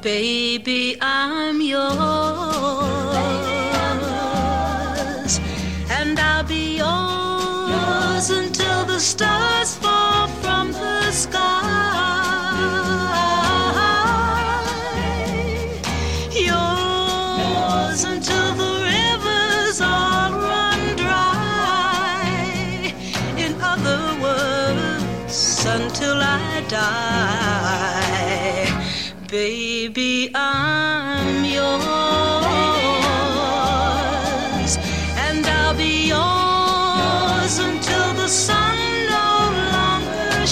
Baby, I'm yours, and I'll be yours until the stars fall from the sky. Yours until the rivers all run dry. In other words, until I die. Baby, I'm yours, and I'll be yours until the sun no longer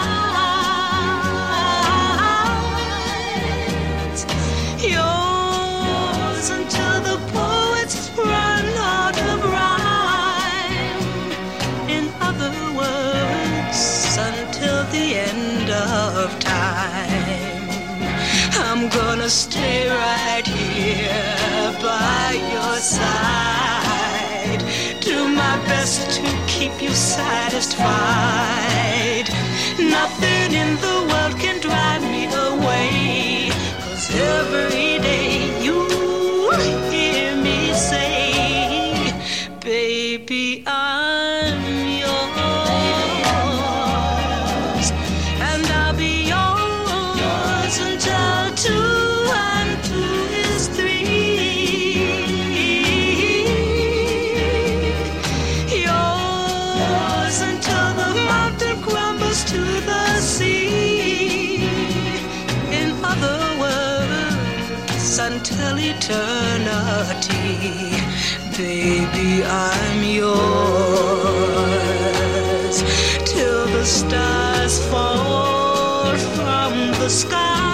shines. Yours until the poets run out of rhyme. In other words, until the end of time. I'm gonna stay right here by your side. Do my best to keep you satisfied. Nothing in the world can drive me away, 'cause every day you hear me say, baby, I'm yours, and I'll be yours until 2 and 2 is 3. Yours until the mountain crumbles to the sea. In other words, until eternity. Baby, I'm yours till the stars fall from the sky.